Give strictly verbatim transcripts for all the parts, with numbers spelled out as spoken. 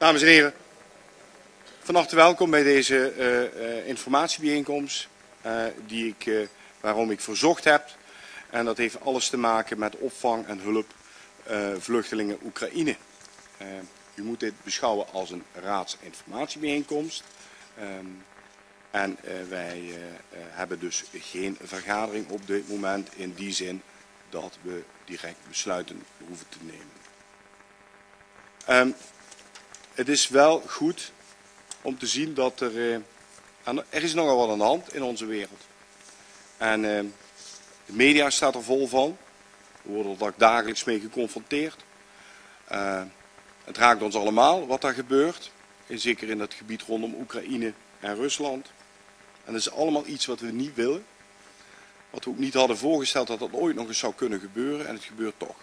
Dames en heren, van harte welkom bij deze uh, uh, informatiebijeenkomst uh, die ik, uh, waarom ik verzocht heb. En dat heeft alles te maken met opvang en hulp uh, vluchtelingen Oekraïne. Uh, u moet dit beschouwen als een raadsinformatiebijeenkomst. Um, en uh, wij uh, uh, hebben dus geen vergadering op dit moment in die zin dat we direct besluiten hoeven te nemen. Um, het is wel goed om te zien dat er, uh, er is nogal wat aan de hand in onze wereld. En uh, de media staat er vol van. We worden er ook dagelijks mee geconfronteerd. Uh, het raakt ons allemaal wat daar gebeurt. En zeker in het gebied rondom Oekraïne en Rusland. En dat is allemaal iets wat we niet willen. Wat we ook niet hadden voorgesteld dat dat ooit nog eens zou kunnen gebeuren. En het gebeurt toch.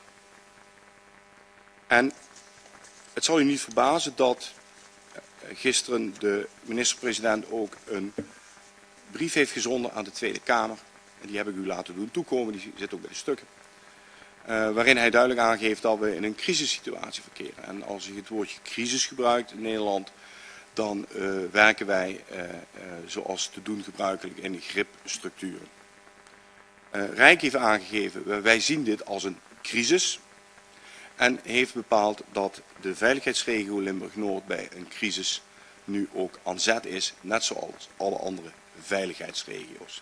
En het zal u niet verbazen dat gisteren de minister-president ook een brief heeft gezonden aan de Tweede Kamer. En die heb ik u laten doen toekomen, die zit ook bij de stukken. Uh, waarin hij duidelijk aangeeft dat we in een crisissituatie verkeren. En als u het woordje crisis gebruikt in Nederland, dan uh, werken wij uh, uh, zoals te doen gebruikelijk in gripstructuren. Uh, Rijk heeft aangegeven, wij zien dit als een crisis. En heeft bepaald dat de veiligheidsregio Limburg-Noord bij een crisis nu ook aan zet is, net zoals alle andere veiligheidsregio's.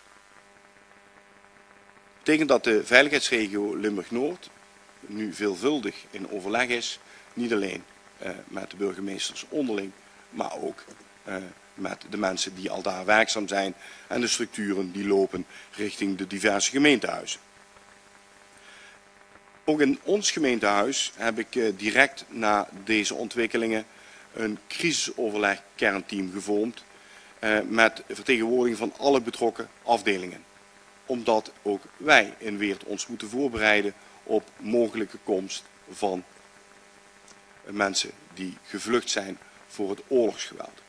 Dat betekent dat de veiligheidsregio Limburg-Noord nu veelvuldig in overleg is, niet alleen uh, met de burgemeesters onderling, maar ook uh, met de mensen die al daar werkzaam zijn en de structuren die lopen richting de diverse gemeentehuizen. Ook in ons gemeentehuis heb ik uh, direct na deze ontwikkelingen een crisisoverleg kernteam gevormd uh, met vertegenwoordiging van alle betrokken afdelingen. Omdat ook wij in Weert ons moeten voorbereiden op mogelijke komst van uh, mensen die gevlucht zijn voor het oorlogsgeweld.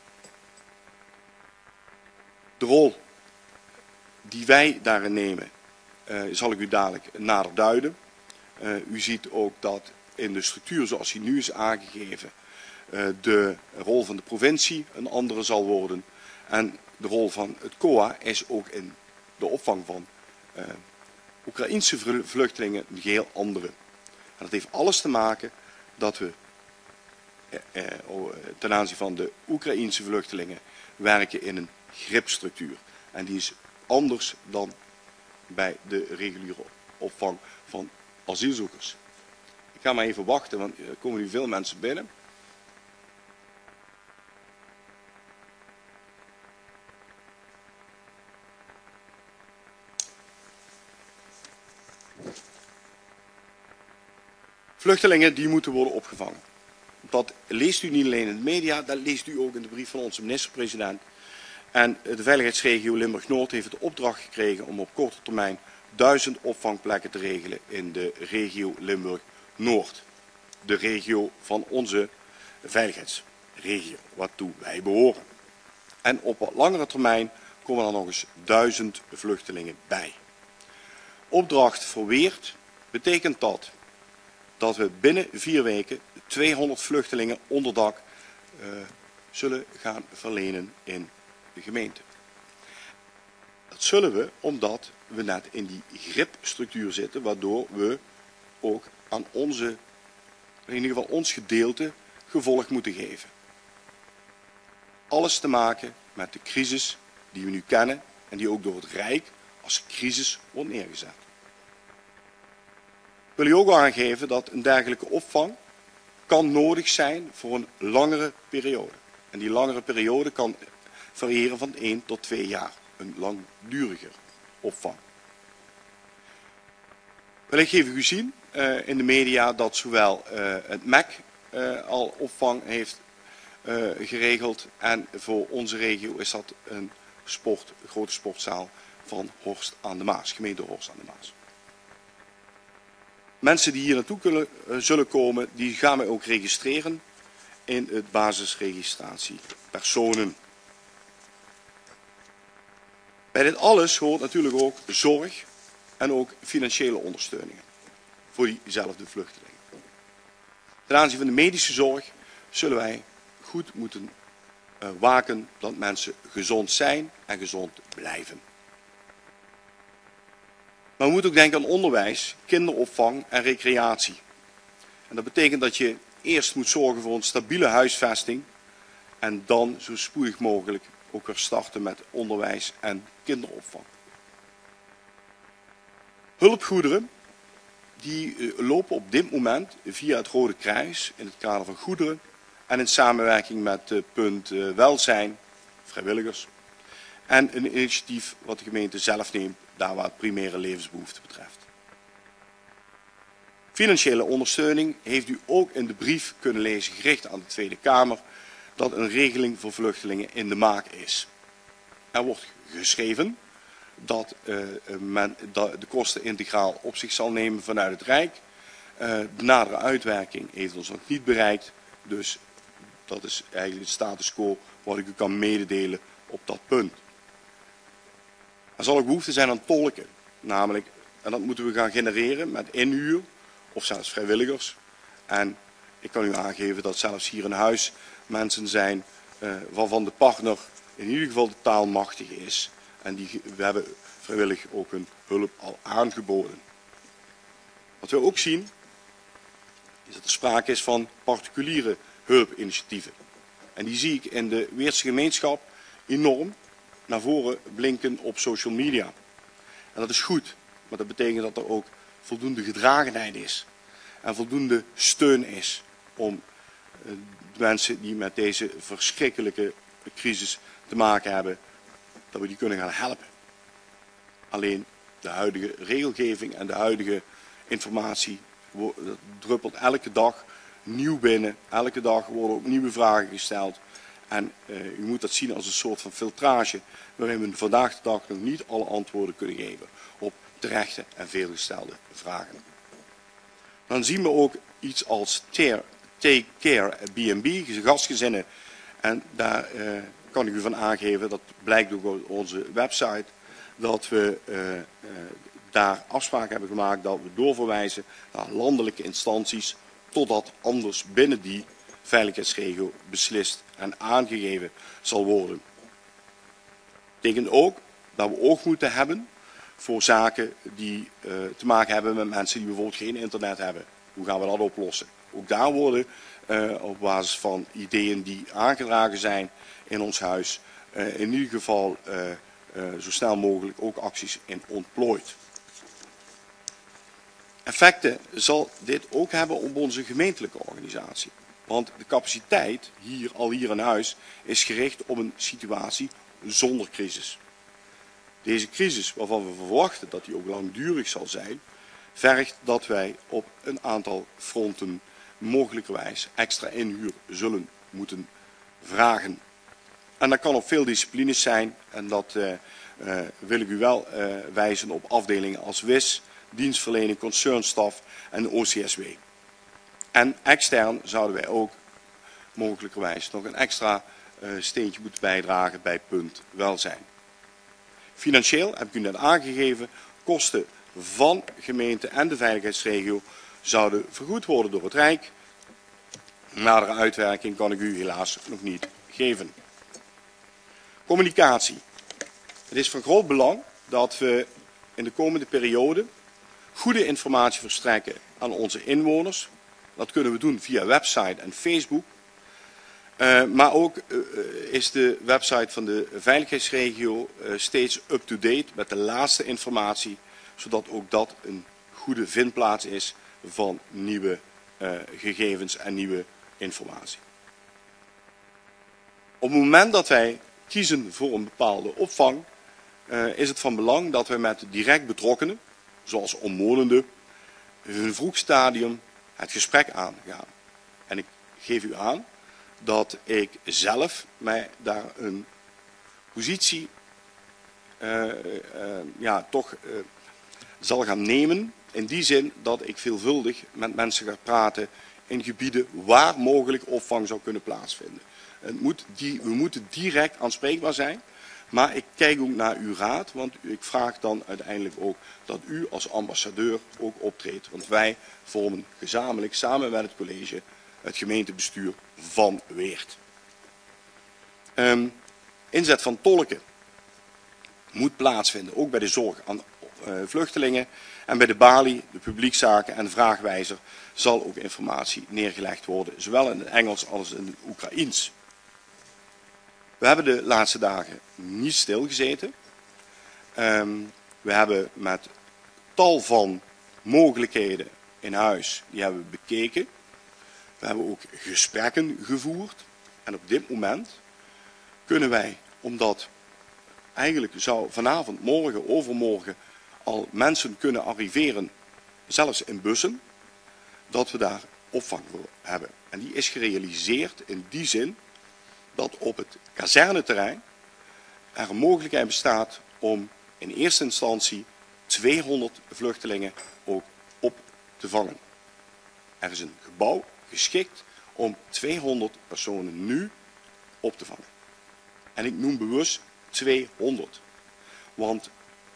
De rol die wij daarin nemen uh, zal ik u dadelijk nader duiden. Uh, u ziet ook dat in de structuur zoals die nu is aangegeven uh, de rol van de provincie een andere zal worden. En de rol van het C O A is ook in de opvang van uh, Oekraïense vluchtelingen een geheel andere. En dat heeft alles te maken dat we uh, uh, ten aanzien van de Oekraïense vluchtelingen werken in een gripstructuur. En die is anders dan bij de reguliere opvang van asielzoekers. Ik ga maar even wachten, want er komen nu veel mensen binnen. Vluchtelingen die moeten worden opgevangen. Dat leest u niet alleen in de media, dat leest u ook in de brief van onze minister-president. En de veiligheidsregio Limburg-Noord heeft de opdracht gekregen om op korte termijn duizend opvangplekken te regelen in de regio Limburg-Noord. De regio van onze veiligheidsregio, waartoe wij behoren. En op wat langere termijn komen er nog eens duizend vluchtelingen bij. Opdracht voor Weert betekent dat dat we binnen vier weken tweehonderd vluchtelingen onderdak uh, zullen gaan verlenen in de gemeente. Dat zullen we omdat we net in die gripstructuur zitten, waardoor we ook aan onze, in ieder geval ons gedeelte, gevolg moeten geven. Alles te maken met de crisis die we nu kennen en die ook door het Rijk als crisis wordt neergezet. Ik wil u ook aangeven dat een dergelijke opvang kan nodig zijn voor een langere periode. En die langere periode kan variëren van één tot twee jaar. Een langduriger opvang. Wel, ik geef u zien uh, in de media dat zowel uh, het M E C uh, al opvang heeft uh, geregeld en voor onze regio is dat een, sport, een grote sportzaal van Horst aan de Maas, gemeente Horst aan de Maas. Mensen die hier naartoe kunnen, uh, zullen komen, die gaan wij ook registreren in het basisregistratie personen. Bij dit alles hoort natuurlijk ook zorg en ook financiële ondersteuningen voor diezelfde vluchtelingen. Ten aanzien van de medische zorg zullen wij goed moeten uh, waken dat mensen gezond zijn en gezond blijven. Maar we moeten ook denken aan onderwijs, kinderopvang en recreatie. En dat betekent dat je eerst moet zorgen voor een stabiele huisvesting en dan zo spoedig mogelijk ook weer starten met onderwijs en kinderopvang. Hulpgoederen die lopen op dit moment via het Rode Kruis in het kader van goederen en in samenwerking met punt welzijn, vrijwilligers en een initiatief wat de gemeente zelf neemt daar waar het primaire levensbehoeften betreft. Financiële ondersteuning heeft u ook in de brief kunnen lezen gericht aan de Tweede Kamer dat een regeling voor vluchtelingen in de maak is. Er wordt geschreven dat uh, men dat de kosten integraal op zich zal nemen vanuit het Rijk. Uh, de nadere uitwerking heeft ons nog niet bereikt, dus dat is eigenlijk de status quo wat ik u kan mededelen op dat punt. Er zal ook behoefte zijn aan tolken, namelijk, en dat moeten we gaan genereren met inhuur of zelfs vrijwilligers. En ik kan u aangeven dat zelfs hier in huis mensen zijn uh, waarvan de partner in ieder geval de taal machtig is. En die, we hebben vrijwillig ook hun hulp al aangeboden. Wat we ook zien, is dat er sprake is van particuliere hulpinitiatieven. En die zie ik in de Weertse gemeenschap enorm naar voren blinken op social media. En dat is goed, maar dat betekent dat er ook voldoende gedragenheid is. En voldoende steun is om de mensen die met deze verschrikkelijke crisis te maken hebben, dat we die kunnen gaan helpen. Alleen de huidige regelgeving en de huidige informatie druppelt elke dag nieuw binnen. Elke dag worden ook nieuwe vragen gesteld. En uh, u moet dat zien als een soort van filtrage waarin we vandaag de dag nog niet alle antwoorden kunnen geven op terechte en veelgestelde vragen. Dan zien we ook iets als Take Care B en B, gastgezinnen. En daar uh, kan ik u van aangeven, dat blijkt ook op onze website, dat we uh, uh, daar afspraken hebben gemaakt dat we doorverwijzen naar landelijke instanties totdat anders binnen die veiligheidsregio beslist en aangegeven zal worden. Dat betekent ook dat we oog moeten hebben voor zaken die uh, te maken hebben met mensen die bijvoorbeeld geen internet hebben. Hoe gaan we dat oplossen? Ook daar worden uh, op basis van ideeën die aangedragen zijn in ons huis uh, in ieder geval uh, uh, zo snel mogelijk ook acties in ontplooid. Effecten zal dit ook hebben op onze gemeentelijke organisatie. Want de capaciteit hier, al hier in huis is gericht op een situatie zonder crisis. Deze crisis, waarvan we verwachten dat die ook langdurig zal zijn, vergt dat wij op een aantal fronten mogelijkerwijs extra inhuur zullen moeten vragen. En dat kan op veel disciplines zijn en dat uh, uh, wil ik u wel uh, wijzen op afdelingen als W I S, dienstverlening, concernstaf en O C S W. En extern zouden wij ook mogelijkerwijs nog een extra uh, steentje moeten bijdragen bij punt welzijn. Financieel, heb ik u net aangegeven, kosten van gemeente en de veiligheidsregio zouden vergoed worden door het Rijk. Nadere uitwerking kan ik u helaas nog niet geven. Communicatie. Het is van groot belang dat we in de komende periode goede informatie verstrekken aan onze inwoners. Dat kunnen we doen via website en Facebook. Uh, maar ook uh, is de website van de veiligheidsregio uh, steeds up-to-date met de laatste informatie, zodat ook dat een goede vindplaats is van nieuwe uh, gegevens en nieuwe informatie. Op het moment dat wij kiezen voor een bepaalde opvang, uh, is het van belang dat we met direct betrokkenen, zoals omwonenden, in een vroeg stadium het gesprek aangaan. En ik geef u aan dat ik zelf mij daar een positie uh, uh, ja, toch uh, zal gaan nemen. In die zin dat ik veelvuldig met mensen ga praten in gebieden waar mogelijk opvang zou kunnen plaatsvinden. Het moet die, we moeten direct aanspreekbaar zijn. Maar ik kijk ook naar uw raad, want ik vraag dan uiteindelijk ook dat u als ambassadeur ook optreedt. Want wij vormen gezamenlijk samen met het college het gemeentebestuur van Weert. Um, inzet van tolken moet plaatsvinden, ook bij de zorg aan uh, vluchtelingen. En bij de balie, de publiekzaken en de vraagwijzer zal ook informatie neergelegd worden, zowel in het Engels als in het Oekraïens. We hebben de laatste dagen niet stilgezeten. Um, we hebben met tal van mogelijkheden in huis, die hebben we bekeken. We hebben ook gesprekken gevoerd. En op dit moment kunnen wij, omdat eigenlijk zou vanavond, morgen, overmorgen al mensen kunnen arriveren, zelfs in bussen, dat we daar opvang voor hebben. En die is gerealiseerd in die zin dat op het kazerneterrein er een mogelijkheid bestaat om in eerste instantie tweehonderd vluchtelingen ook op te vangen. Er is een gebouw geschikt om tweehonderd personen nu op te vangen. En ik noem bewust tweehonderd. Want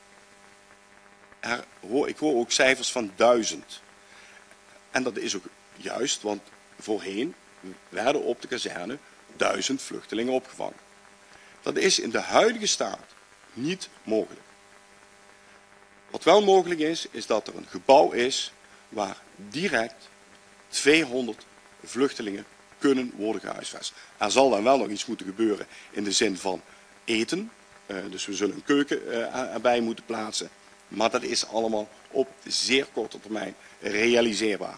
er, ik hoor ook cijfers van duizend. En dat is ook juist, want voorheen werden op de kazerne duizend vluchtelingen opgevangen. Dat is in de huidige staat niet mogelijk. Wat wel mogelijk is, is dat er een gebouw is waar direct tweehonderd vluchtelingen kunnen worden gehuisvest. Er zal dan wel nog iets moeten gebeuren in de zin van eten. Uh, dus we zullen een keuken uh, erbij moeten plaatsen. Maar dat is allemaal op zeer korte termijn realiseerbaar.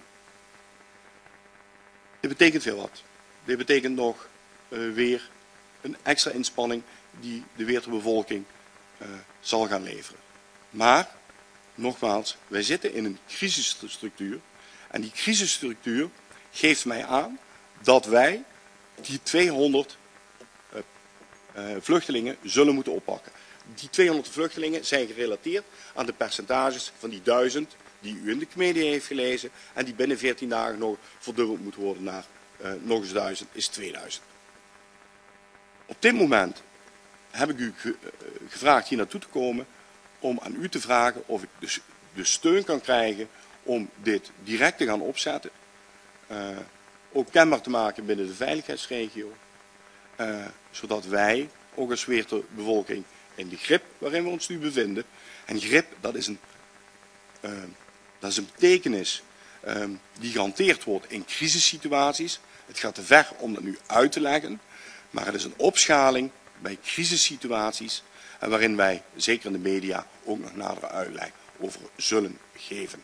Dit betekent veel wat. Dit betekent nog uh, weer een extra inspanning die de Weerterbevolking uh, zal gaan leveren. Maar, nogmaals, wij zitten in een crisisstructuur. En die crisisstructuur geeft mij aan dat wij die tweehonderd uh, uh, vluchtelingen zullen moeten oppakken. Die tweehonderd vluchtelingen zijn gerelateerd aan de percentages van die duizend die u in de media heeft gelezen en die binnen veertien dagen nog verdubbeld moet worden naar uh, nog eens duizend, is tweeduizend. Op dit moment heb ik u ge, uh, gevraagd hier naartoe te komen om aan u te vragen of ik dus de steun kan krijgen om dit direct te gaan opzetten. Uh, ook kenbaar te maken binnen de veiligheidsregio. Uh, zodat wij, ook als Weerterbevolking, in de grip waarin we ons nu bevinden. En grip, dat is een, uh, dat is een betekenis uh, die gehanteerd wordt in crisissituaties. Het gaat te ver om dat nu uit te leggen. Maar het is een opschaling bij crisissituaties. En waarin wij, zeker in de media, ook nog nadere uitleg over zullen geven.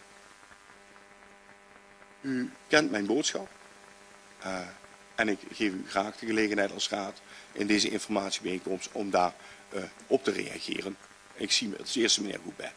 U kent mijn boodschap. Uh, en ik geef u graag de gelegenheid als raad in deze informatiebijeenkomst om daar uh, op te reageren. Ik zie als eerste meneer Goubert.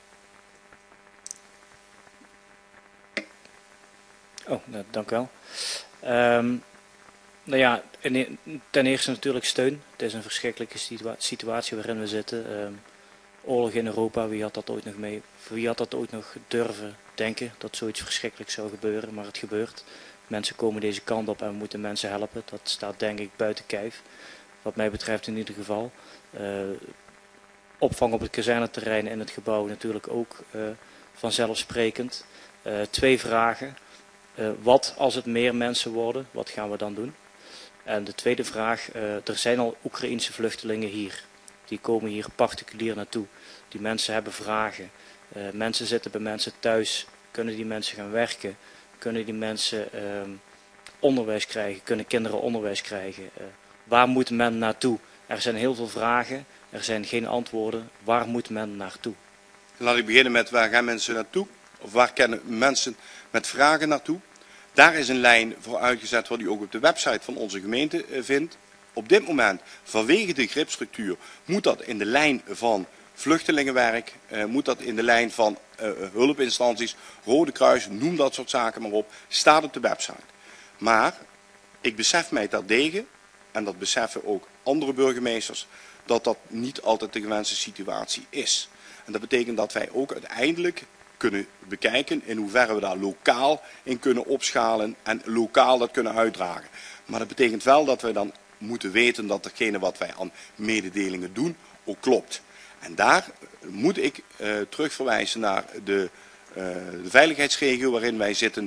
Oh, dank u wel. Um, nou ja, ten eerste natuurlijk steun. Het is een verschrikkelijke situa situatie waarin we zitten. Um, oorlog in Europa, wie had dat ooit nog mee? Wie had dat ooit nog durven denken dat zoiets verschrikkelijks zou gebeuren? Maar het gebeurt. Mensen komen deze kant op en we moeten mensen helpen. Dat staat denk ik buiten kijf. Wat mij betreft in ieder geval. Uh, opvang op het kazerneterrein en het gebouw natuurlijk ook uh, vanzelfsprekend. Uh, twee vragen. Uh, wat als het meer mensen worden? Wat gaan we dan doen? En de tweede vraag. Uh, er zijn al Oekraïense vluchtelingen hier. Die komen hier particulier naartoe. Die mensen hebben vragen. Uh, mensen zitten bij mensen thuis. Kunnen die mensen gaan werken? Kunnen die mensen uh, onderwijs krijgen? Kunnen kinderen onderwijs krijgen? Uh, waar moet men naartoe? Er zijn heel veel vragen. Er zijn geen antwoorden. Waar moet men naartoe? Laat ik beginnen met waar gaan mensen naartoe? Of waar kennen mensen met vragen naartoe? Daar is een lijn voor uitgezet wat u ook op de website van onze gemeente uh, vindt. Op dit moment, vanwege de gripstructuur, moet dat in de lijn van vluchtelingenwerk, uh, moet dat in de lijn van uh, hulpinstanties, Rode Kruis, noem dat soort zaken maar op, staat op de website. Maar ik besef mij terdege, en dat beseffen ook andere burgemeesters, dat dat niet altijd de gewenste situatie is. En dat betekent dat wij ook uiteindelijk kunnen bekijken in hoeverre we daar lokaal in kunnen opschalen en lokaal dat kunnen uitdragen. Maar dat betekent wel dat wij dan moeten weten dat datgene wat wij aan mededelingen doen ook klopt. En daar moet ik uh, terugverwijzen naar de, uh, de veiligheidsregio waarin wij zitten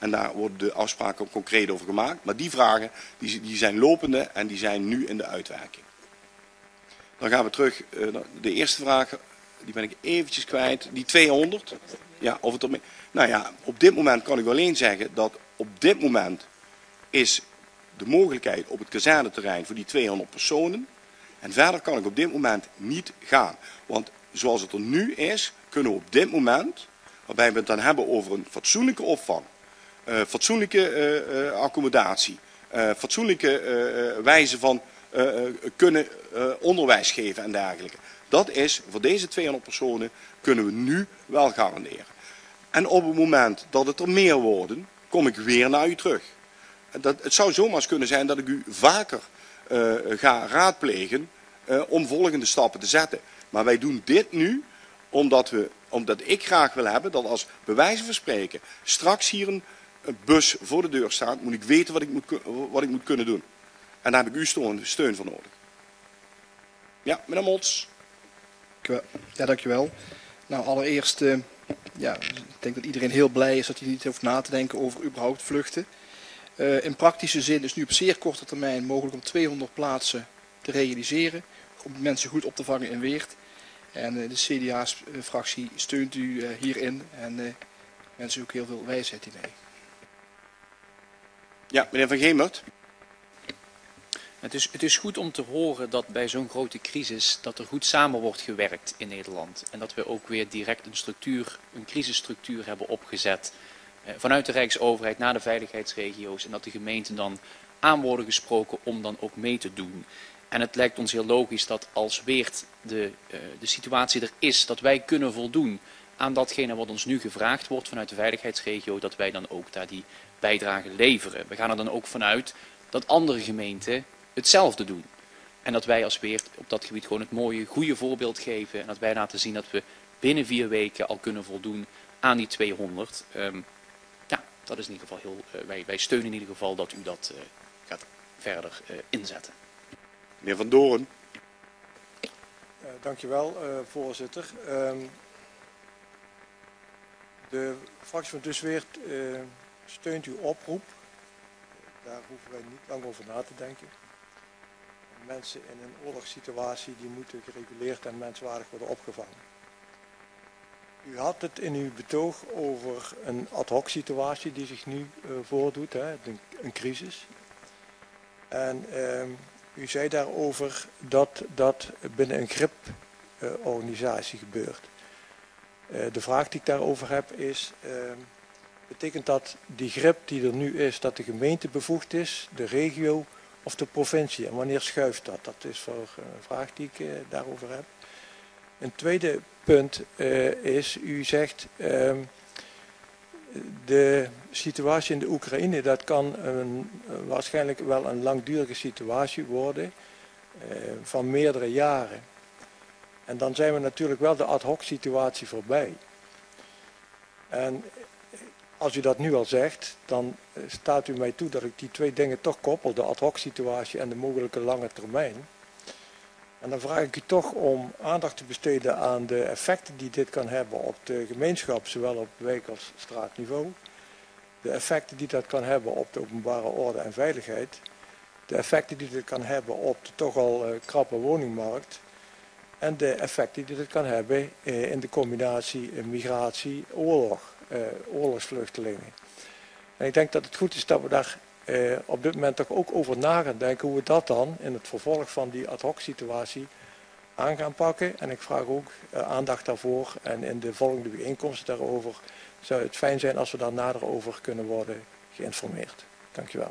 En daar worden de afspraken concreet over gemaakt. Maar die vragen die, die zijn lopende en die zijn nu in de uitwerking. Dan gaan we terug. Uh, de eerste vraag, die ben ik eventjes kwijt. Die tweehonderd. Ja, of het ermee... Nou ja, op dit moment kan ik alleen zeggen dat op dit moment is de mogelijkheid op het kazerneterrein voor die tweehonderd personen. En verder kan ik op dit moment niet gaan. Want zoals het er nu is, kunnen we op dit moment, waarbij we het dan hebben over een fatsoenlijke opvang, uh, fatsoenlijke uh, uh, accommodatie, uh, fatsoenlijke uh, wijze van uh, uh, kunnen uh, onderwijs geven en dergelijke. Dat is voor deze tweehonderd personen kunnen we nu wel garanderen. En op het moment dat het er meer worden, kom ik weer naar u terug. Dat, het zou zomaar eens kunnen zijn dat ik u vaker uh, ga raadplegen uh, om volgende stappen te zetten. Maar wij doen dit nu omdat, we, omdat ik graag wil hebben dat als bij wijze van spreken straks hier een, een bus voor de deur staat, moet ik weten wat ik moet, wat ik moet kunnen doen. En daar heb ik uw steun, steun voor nodig. Ja, meneer Mots. Ja, dankjewel. Nou, allereerst, uh, ja, ik denk dat iedereen heel blij is dat hij niet hoeft na te denken over überhaupt vluchten. Uh, in praktische zin is nu op zeer korte termijn mogelijk om tweehonderd plaatsen te realiseren, om mensen goed op te vangen in Weert. En uh, de C D A-fractie steunt u uh, hierin en uh, wens u ook heel veel wijsheid hiermee. Ja, meneer Van Gemert. Het is, het is goed om te horen dat bij zo'n grote crisis dat er goed samen wordt gewerkt in Nederland. En dat we ook weer direct een structuur, een crisisstructuur hebben opgezet eh, vanuit de Rijksoverheid naar de veiligheidsregio's. En dat de gemeenten dan aan worden gesproken om dan ook mee te doen. En het lijkt ons heel logisch dat als Weert de, uh, de situatie er is, dat wij kunnen voldoen aan datgene wat ons nu gevraagd wordt vanuit de veiligheidsregio, dat wij dan ook daar die bijdrage leveren. We gaan er dan ook vanuit dat andere gemeenten hetzelfde doen. En dat wij als Weert op dat gebied gewoon het mooie, goede voorbeeld geven. En dat wij laten zien dat we binnen vier weken al kunnen voldoen aan die tweehonderd. Um, ja, dat is in ieder geval heel, uh, wij, wij steunen in ieder geval dat u dat uh, gaat verder uh, inzetten. Meneer Van Doorn. Uh, dankjewel, uh, voorzitter. Uh, de fractie van Dus Weert uh, steunt uw oproep. Daar hoeven wij niet lang over na te denken. Mensen in een oorlogssituatie die moeten gereguleerd en menswaardig worden opgevangen. U had het in uw betoog over een ad hoc situatie die zich nu uh, voordoet, hè, een, een crisis. En uh, u zei daarover dat dat binnen een griporganisatie uh, gebeurt. Uh, de vraag die ik daarover heb is, uh, betekent dat die grip die er nu is, dat de gemeente bevoegd is, de regio of de provincie? En wanneer schuift dat? Dat is voor een vraag die ik uh, daarover heb. Een tweede punt uh, is, u zegt, uh, de situatie in de Oekraïne, dat kan een, uh, waarschijnlijk wel een langdurige situatie worden, uh, van meerdere jaren. En dan zijn we natuurlijk wel de ad hoc situatie voorbij. En als u dat nu al zegt, dan staat u mij toe dat ik die twee dingen toch koppel, de ad hoc situatie en de mogelijke lange termijn. En dan vraag ik u toch om aandacht te besteden aan de effecten die dit kan hebben op de gemeenschap, zowel op wijk- als straatniveau. De effecten die dat kan hebben op de openbare orde en veiligheid. De effecten die dit kan hebben op de toch al uh, krappe woningmarkt. En de effecten die dit kan hebben uh, in de combinatie uh, migratie, oorlog, uh, oorlogsvluchtelingen. En ik denk dat het goed is dat we daar uh, op dit moment toch ook over na gaan denken hoe we dat dan in het vervolg van die ad hoc situatie aan gaan pakken. En ik vraag ook uh, aandacht daarvoor en in de volgende bijeenkomsten daarover zou het fijn zijn als we daar nader over kunnen worden geïnformeerd. Dank je wel.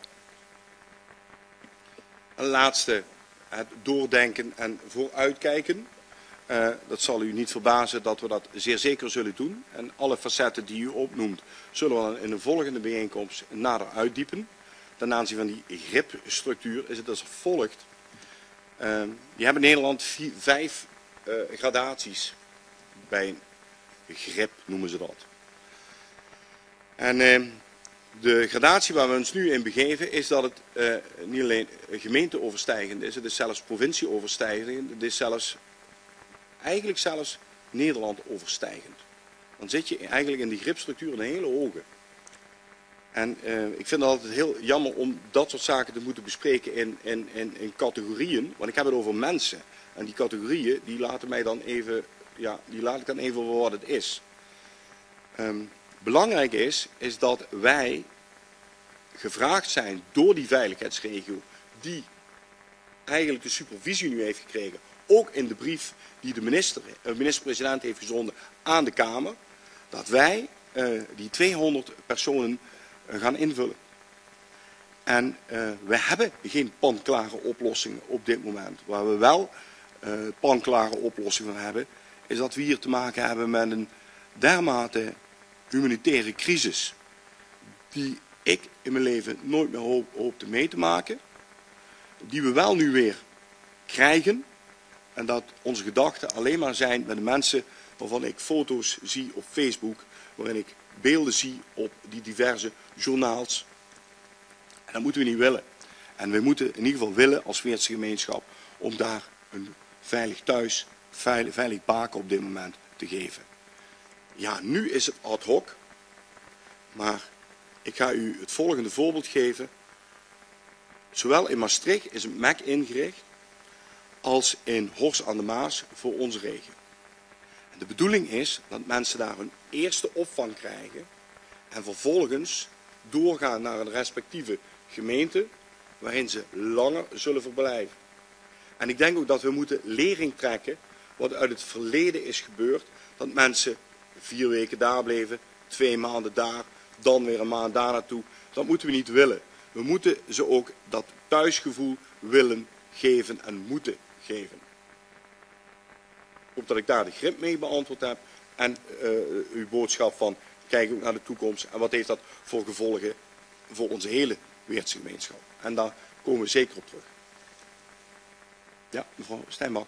Een laatste, het doordenken en vooruitkijken. Uh, dat zal u niet verbazen dat we dat zeer zeker zullen doen. En alle facetten die u opnoemt zullen we in een volgende bijeenkomst nader uitdiepen. Ten aanzien van die gripstructuur is het als volgt. Uh, je hebt in Nederland vier, vijf uh, gradaties bij een grip, noemen ze dat. En uh, de gradatie waar we ons nu in begeven is dat het uh, niet alleen gemeenteoverstijgend is, het is zelfs provincieoverstijgend, het is zelfs, eigenlijk zelfs Nederland overstijgend. Dan zit je eigenlijk in die gripstructuur een hele hoge. En uh, ik vind het altijd heel jammer om dat soort zaken te moeten bespreken in, in, in, in categorieën. Want ik heb het over mensen. En die categorieën, die laten mij dan even, ja, die laat ik dan even voor wat het is. Um, belangrijk is, is dat wij gevraagd zijn door die veiligheidsregio, die eigenlijk de supervisie nu heeft gekregen, ook in de brief die de minister, uh, minister-president heeft gezonden aan de Kamer, dat wij uh, die tweehonderd personen uh, gaan invullen. En uh, we hebben geen panklare oplossingen op dit moment. Waar we wel uh, panklare oplossingen hebben, is dat we hier te maken hebben met een dermate humanitaire crisis, die ik in mijn leven nooit meer hoop, hoopte mee te maken, die we wel nu weer krijgen. En dat onze gedachten alleen maar zijn met de mensen waarvan ik foto's zie op Facebook, waarin ik beelden zie op die diverse journaals. En dat moeten we niet willen. En we moeten in ieder geval willen als Weertse gemeenschap om daar een veilig thuis, veilig, veilig baken op dit moment te geven. Ja, nu is het ad hoc, maar ik ga u het volgende voorbeeld geven. Zowel in Maastricht is het M A C ingericht, als in Horst aan de Maas voor onze regio. En de bedoeling is dat mensen daar hun eerste opvang krijgen en vervolgens doorgaan naar een respectieve gemeente waarin ze langer zullen verblijven. En ik denk ook dat we moeten lering trekken wat uit het verleden is gebeurd, dat mensen vier weken daar bleven, twee maanden daar, dan weer een maand daar naartoe. Dat moeten we niet willen. We moeten ze ook dat thuisgevoel willen geven en moeten geven. Ik hoop dat ik daar de grip mee beantwoord heb. En uh, uw boodschap van kijk ook naar de toekomst. En wat heeft dat voor gevolgen voor onze hele Weertse gemeenschap. En daar komen we zeker op terug. Ja, mevrouw Steinbach.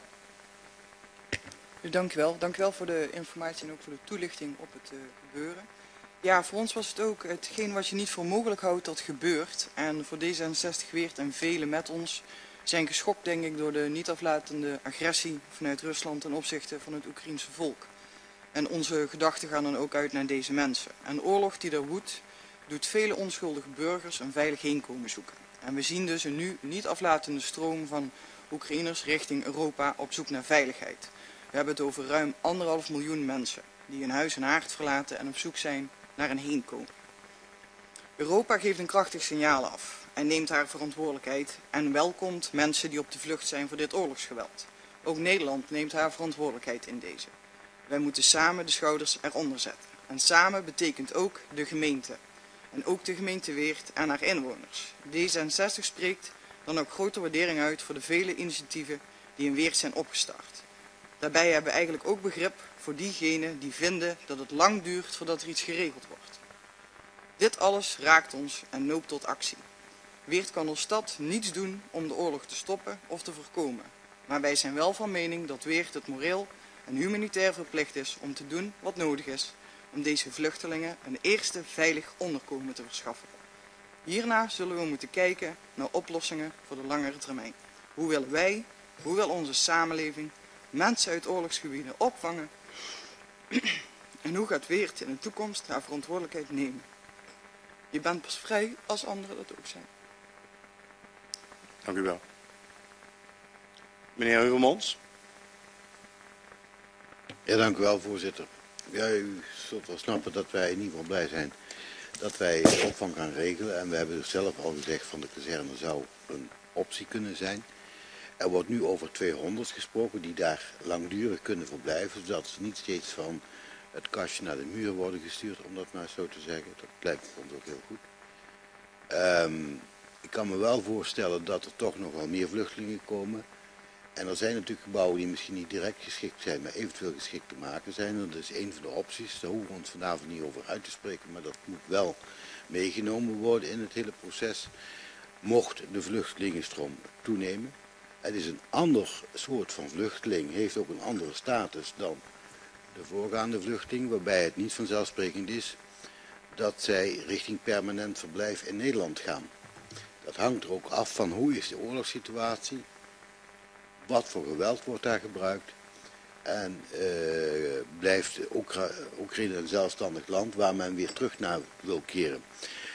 Dank u wel. Dank u wel voor de informatie en ook voor de toelichting op het uh, gebeuren. Ja, voor ons was het ook hetgeen wat je niet voor mogelijk houdt dat gebeurt. En voor D zesenzestig Weert en velen met ons zijn geschokt, denk ik, door de niet aflatende agressie vanuit Rusland ten opzichte van het Oekraïense volk. En onze gedachten gaan dan ook uit naar deze mensen. En de oorlog die er woedt, doet vele onschuldige burgers een veilig heenkomen zoeken. En we zien dus een nu niet aflatende stroom van Oekraïners richting Europa op zoek naar veiligheid. We hebben het over ruim anderhalf miljoen mensen die hun huis en haard verlaten en op zoek zijn naar een heenkomen. Europa geeft een krachtig signaal af en neemt haar verantwoordelijkheid en welkomt mensen die op de vlucht zijn voor dit oorlogsgeweld. Ook Nederland neemt haar verantwoordelijkheid in deze. Wij moeten samen de schouders eronder zetten. En samen betekent ook de gemeente. En ook de gemeente Weert en haar inwoners. D zesenzestig spreekt dan ook grote waardering uit voor de vele initiatieven die in Weert zijn opgestart. Daarbij hebben we eigenlijk ook begrip voor diegenen die vinden dat het lang duurt voordat er iets geregeld wordt. Dit alles raakt ons en noopt tot actie. Weert kan als stad niets doen om de oorlog te stoppen of te voorkomen. Maar wij zijn wel van mening dat Weert het moreel en humanitair verplicht is om te doen wat nodig is om deze vluchtelingen een eerste veilig onderkomen te verschaffen. Hierna zullen we moeten kijken naar oplossingen voor de langere termijn. Hoe willen wij, hoe wil onze samenleving mensen uit oorlogsgebieden opvangen en hoe gaat Weert in de toekomst haar verantwoordelijkheid nemen? Je bent pas vrij als anderen dat ook zijn. Dank u wel. Meneer Heuvelmans. Ja, dank u wel, voorzitter. Ja, u zult wel snappen dat wij in ieder geval blij zijn dat wij opvang gaan regelen. En we hebben dus zelf al gezegd van de kazerne zou een optie kunnen zijn. Er wordt nu over tweehonderd gesproken die daar langdurig kunnen verblijven, zodat ze niet steeds van het kastje naar de muur worden gestuurd, om dat maar zo te zeggen. Dat lijkt ons ook heel goed. Um, ik kan me wel voorstellen dat er toch nog wel meer vluchtelingen komen. En er zijn natuurlijk gebouwen die misschien niet direct geschikt zijn, maar eventueel geschikt te maken zijn. Dat is een van de opties. Daar hoeven we ons vanavond niet over uit te spreken, maar dat moet wel meegenomen worden in het hele proces. Mocht de vluchtelingenstroom toenemen. Het is een ander soort van vluchteling, heeft ook een andere status dan de voorgaande vluchteling, waarbij het niet vanzelfsprekend is dat zij richting permanent verblijf in Nederland gaan. Dat hangt er ook af van hoe is de oorlogssituatie, wat voor geweld wordt daar gebruikt en uh, blijft Oekra- Oekraïne een zelfstandig land waar men weer terug naar wil keren.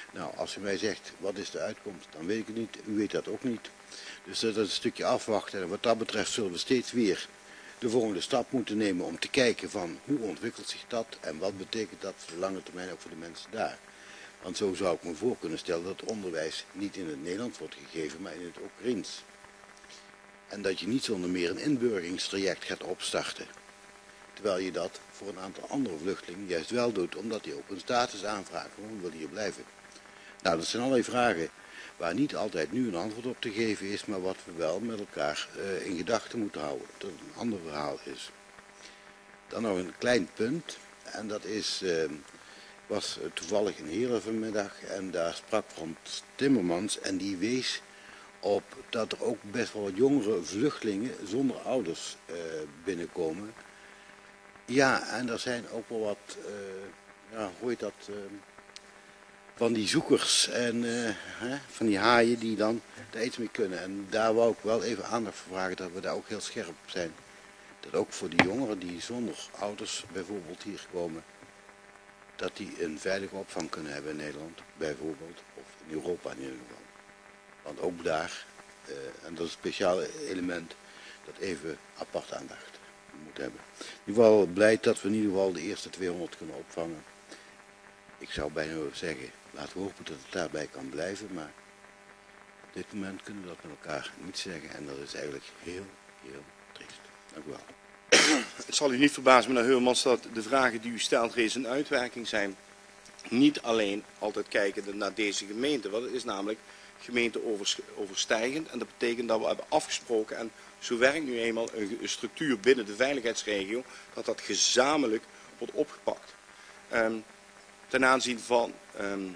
Nou, als u mij zegt, wat is de uitkomst, dan weet ik het niet. U weet dat ook niet. Dus dat is een stukje afwachten. En wat dat betreft zullen we steeds weer de volgende stap moeten nemen om te kijken van hoe ontwikkelt zich dat en wat betekent dat voor de lange termijn ook voor de mensen daar. Want zo zou ik me voor kunnen stellen dat het onderwijs niet in het Nederlands wordt gegeven, maar in het Oekraïens. En dat je niet zonder meer een inburgeringstraject gaat opstarten. Terwijl je dat voor een aantal andere vluchtelingen juist wel doet, omdat die ook een status aanvragen, want die willen hier blijven. Nou, dat zijn allerlei vragen waar niet altijd nu een antwoord op te geven is, maar wat we wel met elkaar uh, in gedachten moeten houden. Dat het een ander verhaal is. Dan nog een klein punt, en dat is, uh, was uh, toevallig een Heerlen vanmiddag, en daar sprak Frans Timmermans, en die wees op dat er ook best wel wat jongere vluchtelingen zonder ouders uh, binnenkomen. Ja, en er zijn ook wel wat, uh, ja, hoe heet dat, uh, van die zoekers en uh, hè, van die haaien die dan daar iets mee kunnen. En daar wou ik wel even aandacht voor vragen dat we daar ook heel scherp op zijn. Dat ook voor die jongeren die zonder ouders bijvoorbeeld hier komen, dat die een veilige opvang kunnen hebben in Nederland bijvoorbeeld, of in Europa in ieder geval. Want ook daar, uh, en dat is een speciaal element, dat even apart aandacht moet hebben. In ieder geval blij dat we in ieder geval de eerste tweehonderd kunnen opvangen. Ik zou bijna zeggen, laten we hopen dat het daarbij kan blijven, maar op dit moment kunnen we dat met elkaar niet zeggen en dat is eigenlijk heel, heel triest. Dank u wel. Het zal u niet verbazen, meneer Heurmans, dat de vragen die u stelt reeds een uitwerking zijn. Niet alleen altijd kijken naar deze gemeente, want het is namelijk gemeenteoverstijgend en dat betekent dat we hebben afgesproken, en zo werkt nu eenmaal een structuur binnen de veiligheidsregio, dat dat gezamenlijk wordt opgepakt. Um, ten aanzien van, um,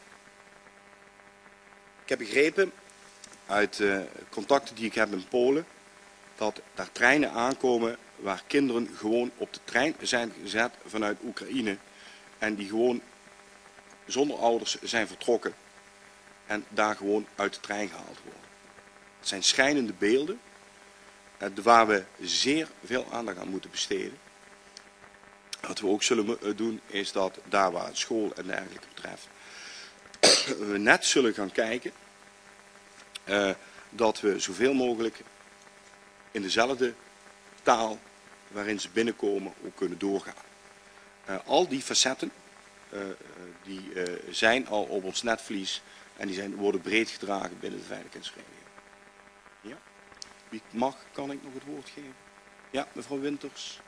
ik heb begrepen uit uh, contacten die ik heb in Polen, dat daar treinen aankomen waar kinderen gewoon op de trein zijn gezet vanuit Oekraïne en die gewoon zonder ouders zijn vertrokken en daar gewoon uit de trein gehaald worden. Het zijn schrijnende beelden uh, waar we zeer veel aandacht aan moeten besteden. Wat we ook zullen doen is dat daar waar het school en dergelijke betreft we net zullen gaan kijken uh, dat we zoveel mogelijk in dezelfde taal waarin ze binnenkomen ook kunnen doorgaan. Uh, al die facetten uh, die uh, zijn al op ons netvlies en die zijn, worden breed gedragen binnen de veiligheidsregio. Ja? Wie mag, kan ik nog het woord geven? Ja, mevrouw Winters.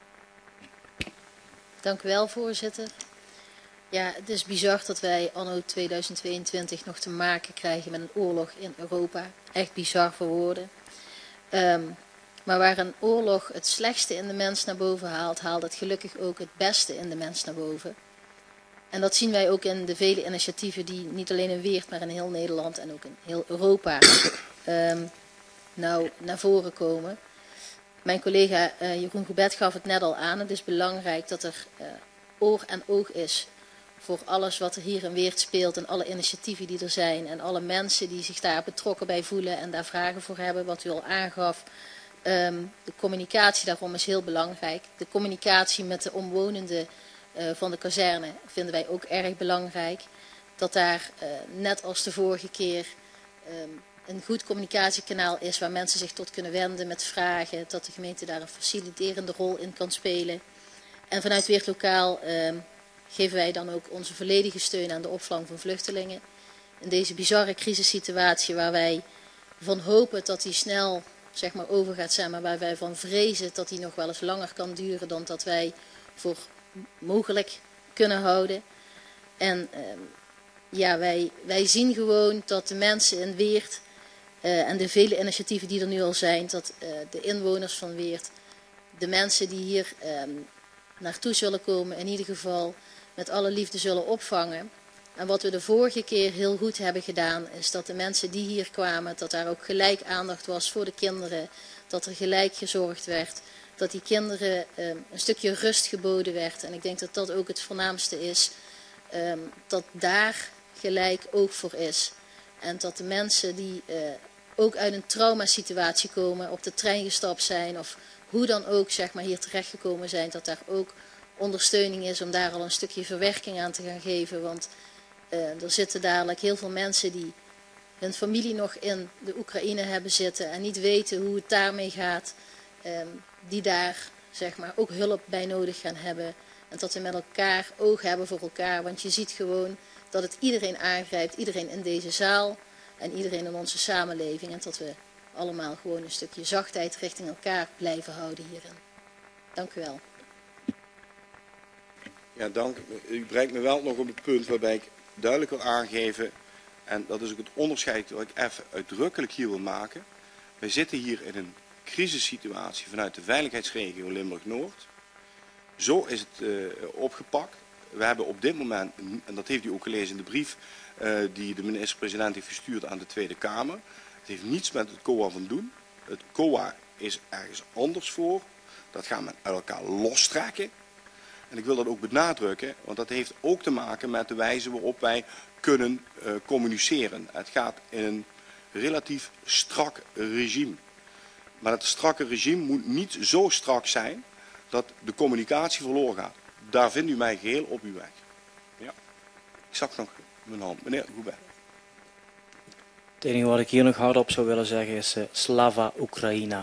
Dank u wel, voorzitter. Ja, het is bizar dat wij anno tweeduizend tweeëntwintig nog te maken krijgen met een oorlog in Europa. Echt bizar voor woorden. Um, maar waar een oorlog het slechtste in de mens naar boven haalt, haalt het gelukkig ook het beste in de mens naar boven. En dat zien wij ook in de vele initiatieven die niet alleen in Weert, maar in heel Nederland en ook in heel Europa um, nou naar voren komen. Mijn collega uh, Jeroen Goubet gaf het net al aan. Het is belangrijk dat er uh, oor en oog is voor alles wat er hier in Weert speelt en alle initiatieven die er zijn en alle mensen die zich daar betrokken bij voelen en daar vragen voor hebben, wat u al aangaf. Um, de communicatie daarom is heel belangrijk. De communicatie met de omwonenden uh, van de kazerne vinden wij ook erg belangrijk. Dat daar, uh, net als de vorige keer, um, een goed communicatiekanaal is waar mensen zich tot kunnen wenden met vragen. Dat de gemeente daar een faciliterende rol in kan spelen. En vanuit Weert Lokaal um, geven wij dan ook onze volledige steun aan de opvang van vluchtelingen. In deze bizarre crisissituatie waar wij van hopen dat die snel zeg maar, over gaat zijn, maar waar wij van vrezen dat die nog wel eens langer kan duren dan dat wij voor mogelijk kunnen houden. En uh, ja, wij, wij zien gewoon dat de mensen in Weert uh, en de vele initiatieven die er nu al zijn, dat uh, de inwoners van Weert, de mensen die hier uh, naartoe zullen komen, in ieder geval met alle liefde zullen opvangen. En wat we de vorige keer heel goed hebben gedaan, is dat de mensen die hier kwamen, dat daar ook gelijk aandacht was voor de kinderen. Dat er gelijk gezorgd werd. Dat die kinderen um, een stukje rust geboden werd. En ik denk dat dat ook het voornaamste is. Um, dat daar gelijk oog voor is. En dat de mensen die uh, ook uit een traumasituatie komen, op de trein gestapt zijn. Of hoe dan ook zeg maar, hier terechtgekomen zijn. Dat daar ook ondersteuning is om daar al een stukje verwerking aan te gaan geven. Want Uh, er zitten dadelijk heel veel mensen die hun familie nog in de Oekraïne hebben zitten en niet weten hoe het daarmee gaat. Uh, die daar zeg maar, ook hulp bij nodig gaan hebben. En dat we met elkaar oog hebben voor elkaar. Want je ziet gewoon dat het iedereen aangrijpt. Iedereen in deze zaal en iedereen in onze samenleving. En dat we allemaal gewoon een stukje zachtheid richting elkaar blijven houden hierin. Dank u wel. Ja, dank. U brengt me wel nog op het punt waarbij ik duidelijk wil aangeven, en dat is ook het onderscheid wat ik even uitdrukkelijk hier wil maken. Wij zitten hier in een crisissituatie vanuit de veiligheidsregio Limburg-Noord. Zo is het uh, opgepakt. We hebben op dit moment, en dat heeft u ook gelezen in de brief uh, die de minister-president heeft gestuurd aan de Tweede Kamer. Het heeft niets met het C O A van doen. Het C O A is ergens anders voor. Dat gaan we uit elkaar lostrekken. En ik wil dat ook benadrukken, want dat heeft ook te maken met de wijze waarop wij kunnen uh, communiceren. Het gaat in een relatief strak regime. Maar het strakke regime moet niet zo strak zijn dat de communicatie verloren gaat. Daar vindt u mij geheel op uw weg. Ja. Ik zag nog mijn hand. Meneer Goubert. Het enige wat ik hier nog hard op zou willen zeggen is uh, Slava Oekraïna.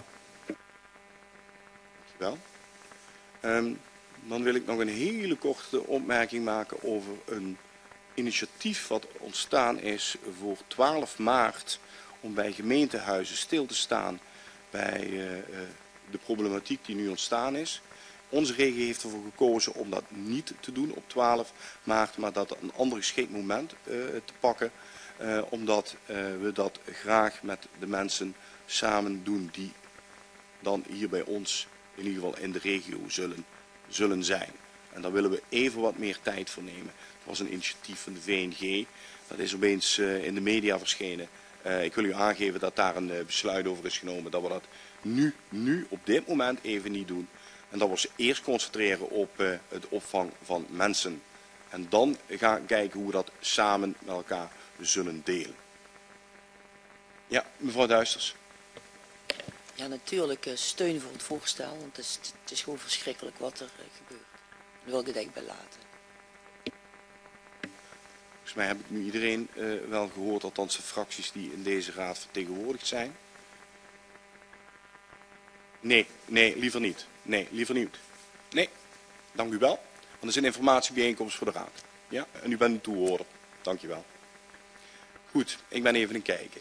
Dankjewel. Um, dan wil ik nog een hele korte opmerking maken over een initiatief wat ontstaan is voor twaalf maart om bij gemeentehuizen stil te staan bij uh, de problematiek die nu ontstaan is. Onze regio heeft ervoor gekozen om dat niet te doen op twaalf maart, maar dat een ander geschikt moment uh, te pakken. Uh, omdat uh, we dat graag met de mensen samen doen die dan hier bij ons in ieder geval in de regio zullen, zullen zijn. En daar willen we even wat meer tijd voor nemen. Het was een initiatief van de V N G. Dat is opeens uh, in de media verschenen. Uh, ik wil u aangeven dat daar een uh, besluit over is genomen dat we dat nu, nu op dit moment even niet doen. En dat we ons eerst concentreren op uh, het opvang van mensen. En dan gaan kijken hoe we dat samen met elkaar zullen delen. Ja, mevrouw Duisters. Ja, natuurlijk uh, steun voor het voorstel, want het is, het is gewoon verschrikkelijk wat er uh, gebeurt. Daar wil ik het echt bij laten. Volgens mij heb ik nu iedereen uh, wel gehoord, althans de fracties die in deze raad vertegenwoordigd zijn. Nee, nee, liever niet. Nee, liever niet. Nee, dank u wel. Want het is een informatiebijeenkomst voor de raad. Ja, en u bent een toehoorder. Dank je wel. Goed, ik ben even een kijken.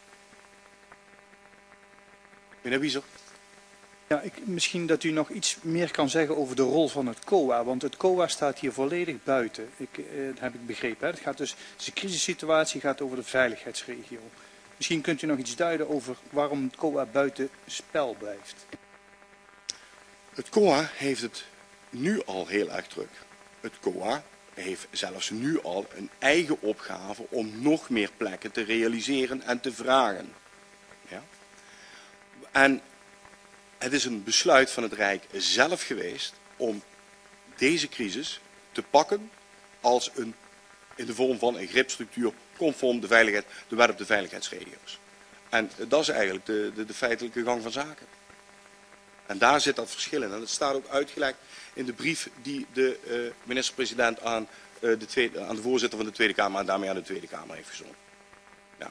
Meneer Wieser. Ja, ik, misschien dat u nog iets meer kan zeggen over de rol van het C O A. Want het C O A staat hier volledig buiten. Ik, eh, dat heb ik begrepen. Hè? Het gaat dus, het is een crisissituatie, gaat over de veiligheidsregio. Misschien kunt u nog iets duiden over waarom het C O A buiten spel blijft. Het C O A heeft het nu al heel erg druk. Het C O A heeft zelfs nu al een eigen opgave om nog meer plekken te realiseren en te vragen. Ja? En het is een besluit van het Rijk zelf geweest om deze crisis te pakken als een, in de vorm van een gripstructuur conform de, veiligheid, de wet op de veiligheidsregio's. En dat is eigenlijk de, de, de feitelijke gang van zaken. En daar zit dat verschil in. En dat staat ook uitgelegd in de brief die de uh, minister-president aan, uh, de tweede, aan de voorzitter van de Tweede Kamer en daarmee aan de Tweede Kamer heeft gezonden. Ja.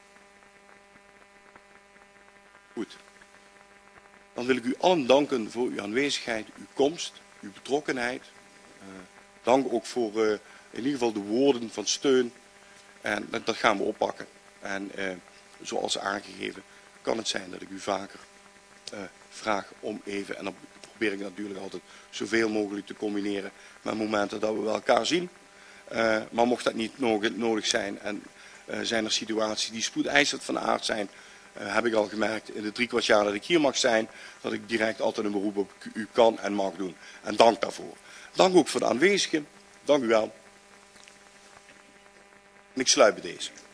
Goed. Dan wil ik u allen danken voor uw aanwezigheid, uw komst, uw betrokkenheid. Uh, dank ook voor uh, in ieder geval de woorden van steun. En dat, dat gaan we oppakken. En uh, zoals aangegeven kan het zijn dat ik u vaker uh, vraag om even, en dan probeer ik natuurlijk altijd zoveel mogelijk te combineren met momenten dat we wel elkaar zien. Uh, maar mocht dat niet nodig zijn en uh, zijn er situaties die spoedeisend van aard zijn, Uh, heb ik al gemerkt in de drie kwart jaar dat ik hier mag zijn, dat ik direct altijd een beroep op u kan en mag doen. En dank daarvoor. Dank ook voor de aanwezigen. Dank u wel. En ik sluit bij deze.